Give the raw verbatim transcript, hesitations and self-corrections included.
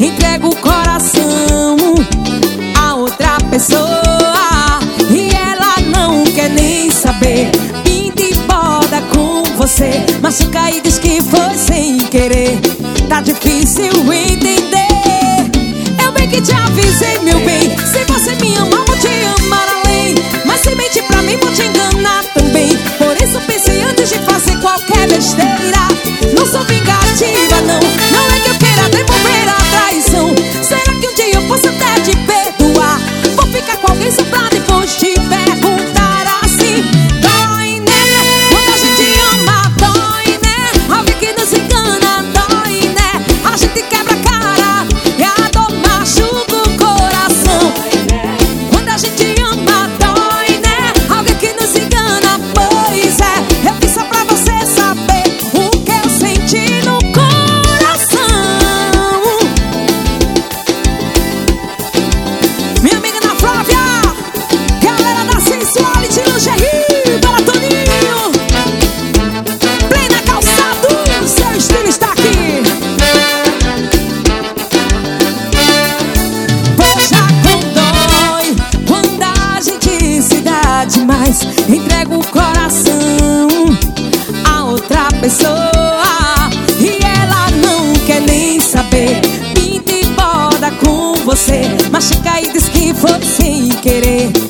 entrega o coração a outra pessoa e ela não quer nem saber. Pinta e borda com você, machuca e diz que foi sem querer. Tá difícil entender. Eu bem que te avisei, meu bem. Se você me ama, vou te amar além. Mas se mentir pra mim, vou te enganar também. Por isso pense antes de fazer qualquer besteira. Não sou vingativa, não. Não é que eu queira devolver a traição. Será que um dia eu posso até te perdoar? Vou ficar com alguém só pra depois te perguntar assim. Dói, né? Quando a gente ama, dói, né? Alguém que nos engana, dói, né? A gente quebra a cara e a dor machuca o coração. Quando a gente ama, dói, né? Alguém que nos engana, pois é. Eu fiz só pra você saber o que eu senti no coração. Minha amiga Ana Flávia, galera da Sensuality Lingerie, para Toninho, plena calçado, seu estilo está aqui. Poxa, como dói quando a gente se dá demais, entrega o coração a outra pessoa e ela não quer nem saber. Pinta e borda com você, machuca e diz que foi sem querer.